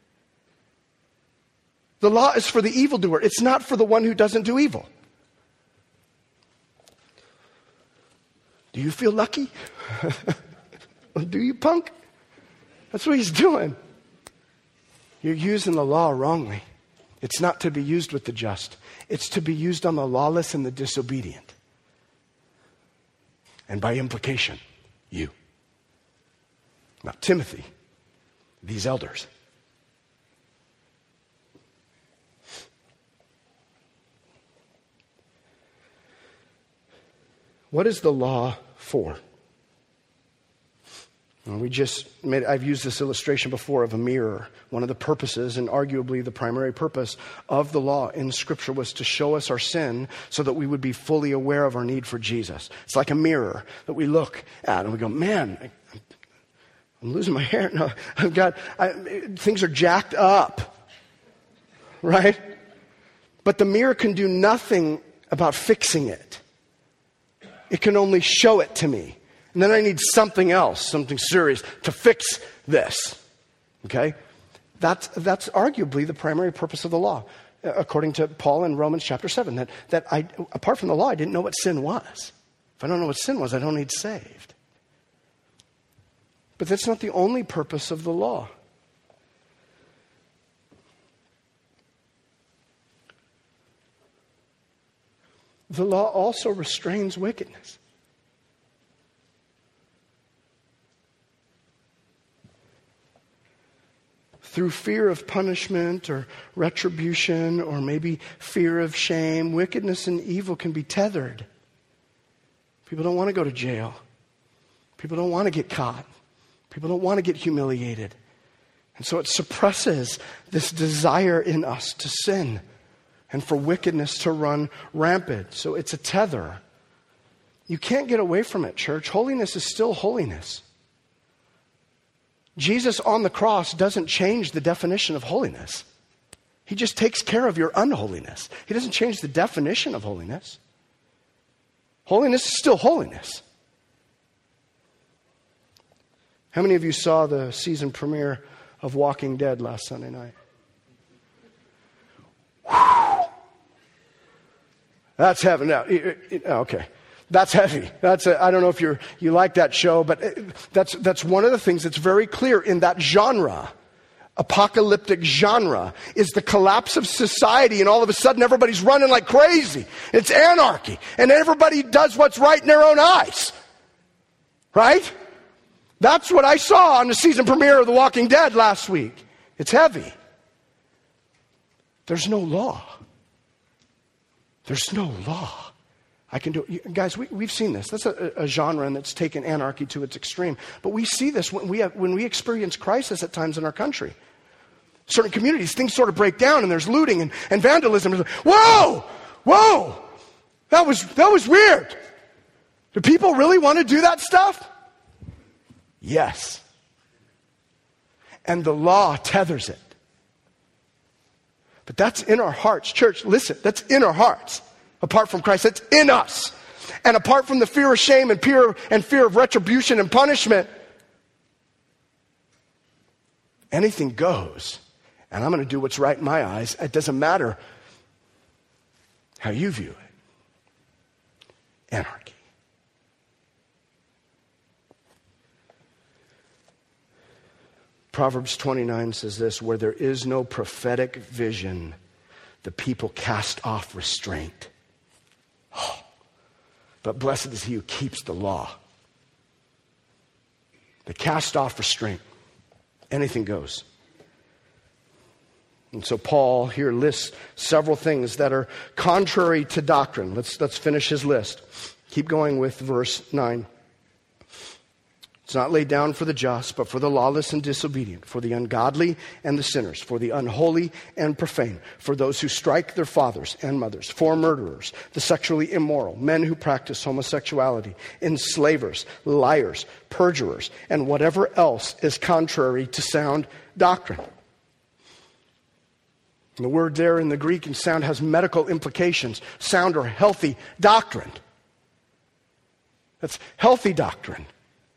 The law is for the evildoer. It's not for the one who doesn't do evil. Do you feel lucky? Do you, punk? That's what he's doing. You're using the law wrongly. It's not to be used with the just. It's to be used on the lawless and the disobedient. And by implication, you. Not Timothy, these elders. What is the law for? Well, I've used this illustration before of a mirror. One of the purposes, and arguably the primary purpose of the law in Scripture, was to show us our sin so that we would be fully aware of our need for Jesus. It's like a mirror that we look at and we go, man, I'm losing my hair. No, things are jacked up. Right? But the mirror can do nothing about fixing it. It can only show it to me. And then I need something else, something serious to fix this. Okay? That's arguably the primary purpose of the law. According to Paul in Romans chapter 7, that I, apart from the law, I didn't know what sin was. If I don't know what sin was, I don't need saved. But that's not the only purpose of the law. The law also restrains wickedness. Through fear of punishment or retribution or maybe fear of shame, wickedness and evil can be tethered. People don't want to go to jail. People don't want to get caught. People don't want to get humiliated. And so it suppresses this desire in us to sin and for wickedness to run rampant. So it's a tether. You can't get away from it, church. Holiness is still holiness. Jesus on the cross doesn't change the definition of holiness. He just takes care of your unholiness. He doesn't change the definition of holiness. Holiness is still holiness. How many of you saw the season premiere of Walking Dead last Sunday night? That's heavy. Now, okay. That's heavy. I don't know if you like that show, but that's one of the things that's very clear in that genre. Apocalyptic genre is the collapse of society, and all of a sudden everybody's running like crazy. It's anarchy, and everybody does what's right in their own eyes. Right? That's what I saw on the season premiere of The Walking Dead last week. It's heavy. There's no law. There's no law. I can do it. Guys, we've seen this. That's a genre that's taken anarchy to its extreme. But we see this when we experience crisis at times in our country. Certain communities, things sort of break down and there's looting and vandalism. Whoa, that was weird. Do people really want to do that stuff? Yes. And the law tethers it. But that's in our hearts. Church, listen, that's in our hearts. Apart from Christ, that's in us. And apart from the fear of shame and fear of retribution and punishment, anything goes. And I'm going to do what's right in my eyes. It doesn't matter how you view it. Anarchy. Proverbs 29 says this, where there is no prophetic vision, the people cast off restraint. Oh, but blessed is he who keeps the law. They cast off restraint. Anything goes. And so Paul here lists several things that are contrary to doctrine. Let's finish his list. Keep going with verse 9. It's not laid down for the just, but for the lawless and disobedient, for the ungodly and the sinners, for the unholy and profane, for those who strike their fathers and mothers, for murderers, the sexually immoral, men who practice homosexuality, enslavers, liars, perjurers, and whatever else is contrary to sound doctrine. And the word there in the Greek and sound has medical implications. Sound or healthy doctrine. That's healthy doctrine.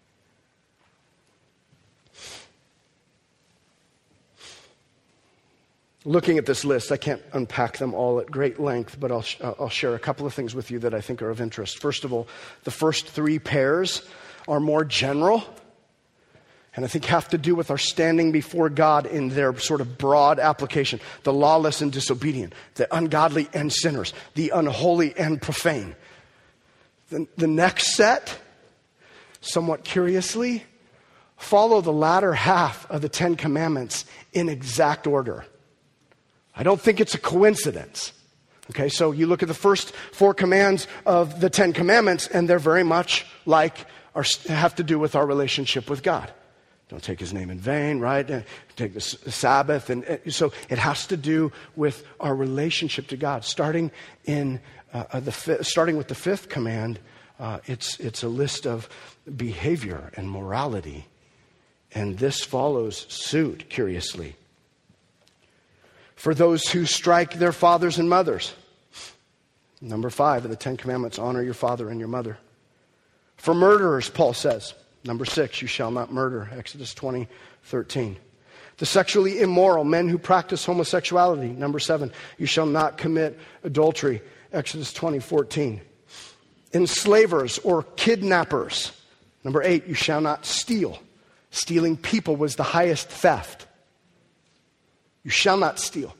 Looking at this list, I can't unpack them all at great length, but I'll share a couple of things with you that I think are of interest. First of all, the first three pairs are more general, and I think have to do with our standing before God in their sort of broad application. The lawless and disobedient, the ungodly and sinners, the unholy and profane. The next set, somewhat curiously, follow the latter half of the Ten Commandments in exact order. I don't think it's a coincidence. Okay, so you look at the first four commands of the Ten Commandments, and they're very much like have to do with our relationship with God. Don't take his name in vain, right? Take the Sabbath. And so it has to do with our relationship to God. Starting with the fifth command, it's a list of behavior and morality. And this follows suit, curiously. For those who strike their fathers and mothers. Number 5 of the Ten Commandments, honor your father and your mother. For murderers, Paul says. Number 6, you shall not murder. Exodus 20:13. The sexually immoral, men who practice homosexuality. Number 7, you shall not commit adultery. Exodus 20:14. Enslavers or kidnappers. Number 8, you shall not steal. Stealing people was the highest theft. You shall not steal.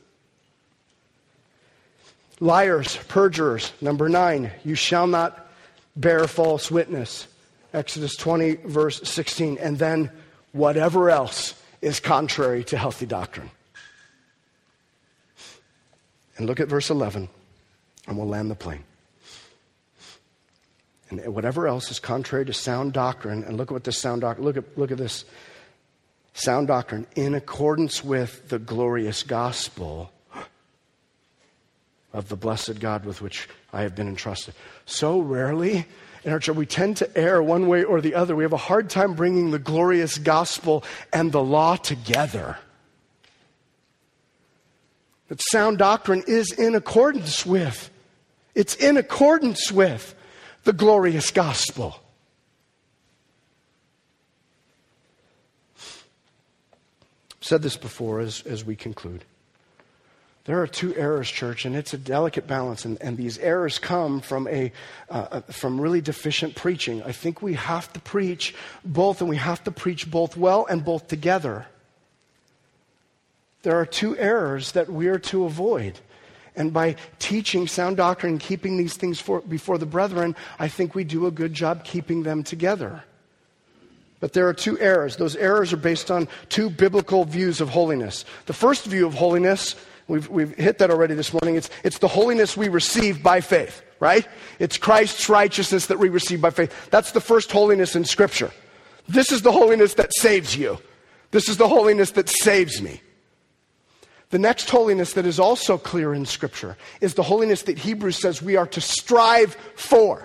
Liars, perjurers. Number 9, you shall not bear false witness. Exodus 20, verse 16. And then whatever else is contrary to healthy doctrine. And look at verse 11, and we'll land the plane. And whatever else is contrary to sound doctrine, and look at what this sound doctrine, look at this. Sound doctrine in accordance with the glorious gospel of the blessed God with which I have been entrusted. So rarely in our church, we tend to err one way or the other. We have a hard time bringing the glorious gospel and the law together. But sound doctrine is in accordance with, it's in accordance with the glorious gospel. I've said this before as we conclude. There are two errors, church, and it's a delicate balance. And these errors come from from really deficient preaching. I think we have to preach both, and we have to preach both well and both together. There are two errors that we are to avoid. And by teaching sound doctrine and keeping these things before the brethren, I think we do a good job keeping them together. But there are two errors. Those errors are based on two biblical views of holiness. The first view of holiness, we've hit that already this morning. It's the holiness we receive by faith, right? It's Christ's righteousness that we receive by faith. That's the first holiness in Scripture. This is the holiness that saves you. This is the holiness that saves me. The next holiness that is also clear in Scripture is the holiness that Hebrews says we are to strive for.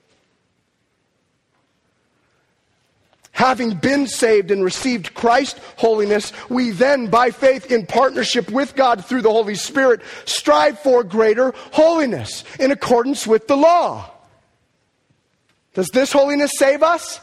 Having been saved and received Christ's holiness, we then, by faith in partnership with God through the Holy Spirit, strive for greater holiness in accordance with the law. Does this holiness save us?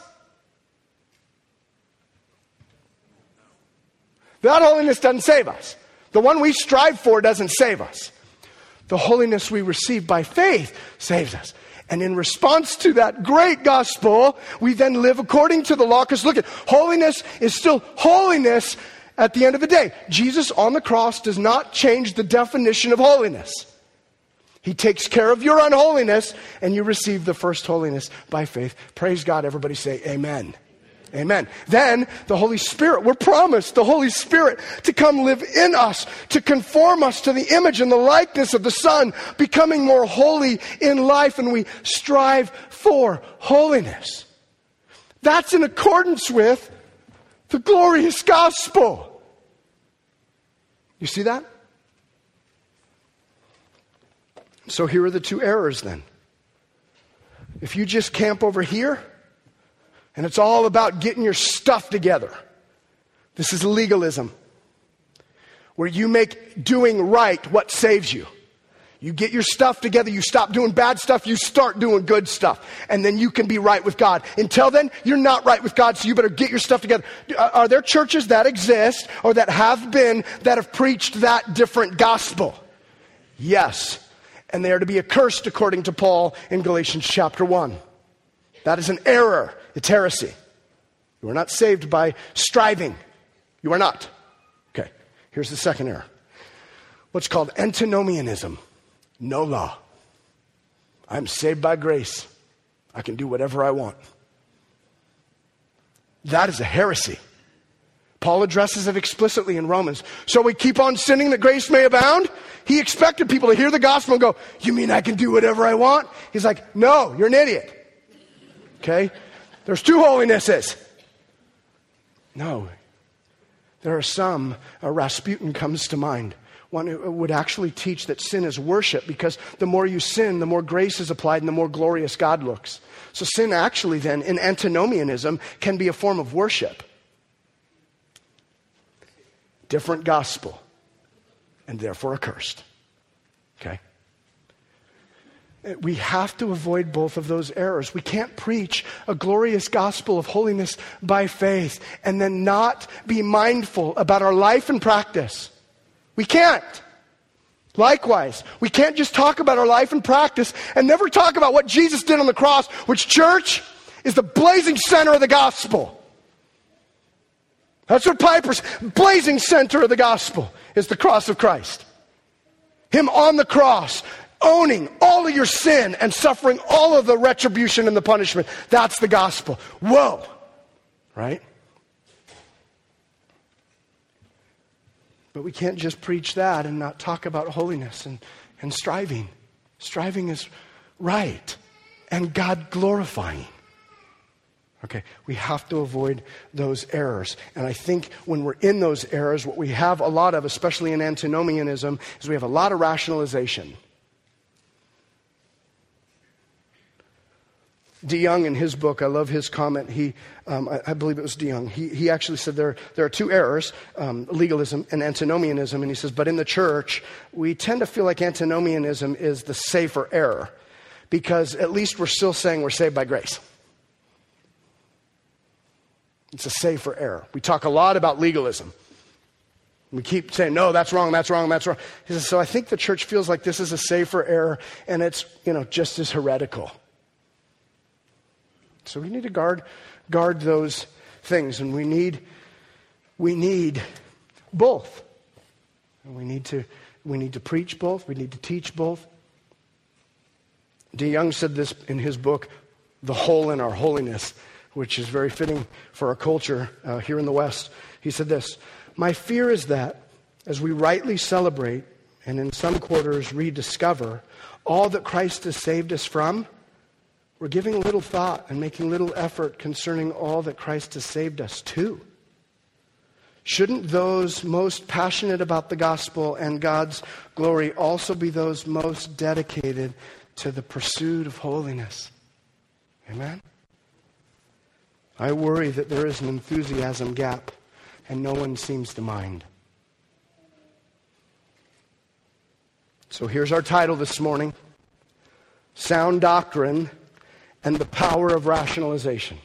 That holiness doesn't save us. The one we strive for doesn't save us. The holiness we receive by faith saves us. And in response to that great gospel, we then live according to the law. Because look at, holiness is still holiness at the end of the day. Jesus on the cross does not change the definition of holiness. He takes care of your unholiness, and you receive the first holiness by faith. Praise God. Everybody say amen. Amen. Then the Holy Spirit, we're promised the Holy Spirit to come live in us, to conform us to the image and the likeness of the Son, becoming more holy in life, and we strive for holiness. That's in accordance with the glorious gospel. You see that? So here are the two errors then. If you just camp over here, and it's all about getting your stuff together. This is legalism, where you make doing right what saves you. You get your stuff together, you stop doing bad stuff, you start doing good stuff, and then you can be right with God. Until then, you're not right with God, so you better get your stuff together. Are there churches that exist, or that have been, that have preached that different gospel? Yes. And they are to be accursed according to Paul in Galatians chapter 1. That is an error. It's heresy. You are not saved by striving. You are not. Okay, here's the second error. What's called antinomianism. No law. I'm saved by grace. I can do whatever I want. That is a heresy. Paul addresses it explicitly in Romans. So we keep on sinning that grace may abound? He expected people to hear the gospel and go, you mean I can do whatever I want? He's like, no, you're an idiot. Okay? There's two holinesses. No. There are some, Rasputin comes to mind, one who would actually teach that sin is worship, because the more you sin, the more grace is applied and the more glorious God looks. So sin actually then, in antinomianism, can be a form of worship. Different gospel, and therefore accursed. Okay? We have to avoid both of those errors. We can't preach a glorious gospel of holiness by faith and then not be mindful about our life and practice. We can't. Likewise, we can't just talk about our life and practice and never talk about what Jesus did on the cross, which, church, is the blazing center of the gospel. That's what Piper's blazing center of the gospel is, the cross of Christ. Him on the cross, owning all of your sin and suffering all of the retribution and the punishment. That's the gospel. Whoa. Right? But we can't just preach that and not talk about holiness and striving. Striving is right and God glorifying. Okay, we have to avoid those errors. And I think when we're in those errors, what we have a lot of, especially in antinomianism, is we have a lot of rationalization. DeYoung, in his book, I love his comment. I believe it was DeYoung. He actually said there are two errors, legalism and antinomianism. And he says, but in the church, we tend to feel like antinomianism is the safer error, because at least we're still saying we're saved by grace. It's a safer error. We talk a lot about legalism. We keep saying, no, that's wrong, that's wrong, that's wrong. He says, so I think the church feels like this is a safer error, and it's, just as heretical. So we need to guard those things, and we need both. And we need to preach both. We need to teach both. DeYoung said this in his book, The Hole in Our Holiness, which is very fitting for our culture here in the West. He said this: my fear is that as we rightly celebrate and in some quarters rediscover all that Christ has saved us from, we're giving little thought and making little effort concerning all that Christ has saved us to. Shouldn't those most passionate about the gospel and God's glory also be those most dedicated to the pursuit of holiness? Amen? I worry that there is an enthusiasm gap and no one seems to mind. So here's our title this morning: Sound Doctrine and the Power of Rationalization.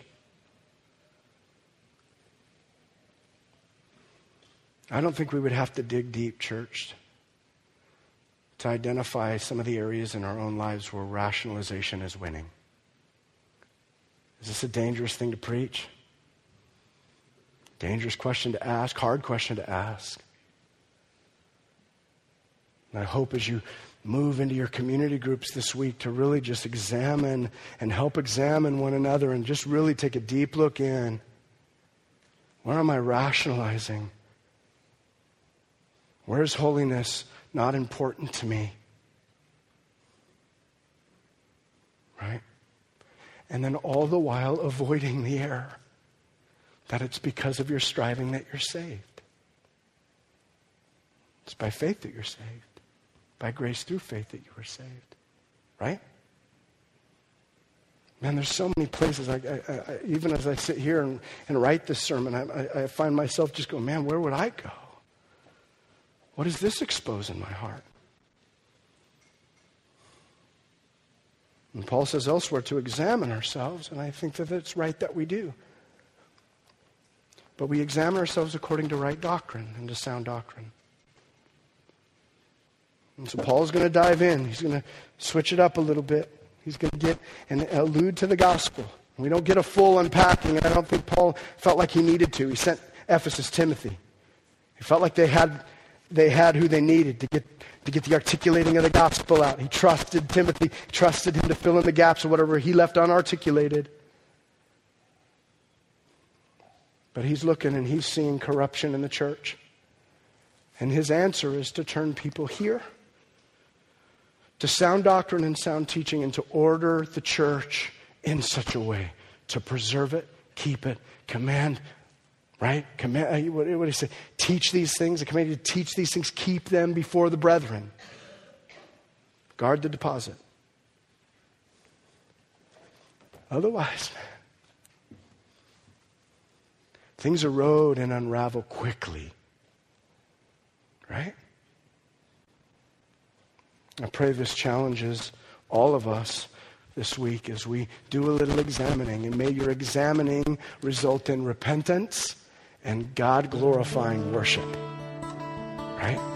I don't think we would have to dig deep, church, to identify some of the areas in our own lives where rationalization is winning. Is this a dangerous thing to preach? Dangerous question to ask, hard question to ask. And I hope as you move into your community groups this week to really just examine and help examine one another and just really take a deep look in. Where am I rationalizing? Where is holiness not important to me? Right? And then all the while avoiding the error that it's because of your striving that you're saved. It's by faith that you're saved. By grace through faith that you were saved. Right? Man, there's so many places, I even as I sit here and write this sermon, I find myself just going, man, where would I go? What does this expose in my heart? And Paul says elsewhere to examine ourselves, and I think that it's right that we do. But we examine ourselves according to right doctrine and to sound doctrine. And so Paul's going to dive in. He's going to switch it up a little bit. He's going to get and allude to the gospel. We don't get a full unpacking, and I don't think Paul felt like he needed to. He sent Ephesus Timothy. He felt like they had who they needed to get the articulating of the gospel out. He trusted Timothy, trusted him to fill in the gaps of whatever he left unarticulated. But he's looking and he's seeing corruption in the church. And his answer is to turn people here to sound doctrine and sound teaching and to order the church in such a way to preserve it, keep it, command. Right? What do you say? Teach these things. I command you to teach these things. Keep them before the brethren. Guard the deposit. Otherwise, things erode and unravel quickly. Right? I pray this challenges all of us this week as we do a little examining. And may your examining result in repentance and God-glorifying worship. Right?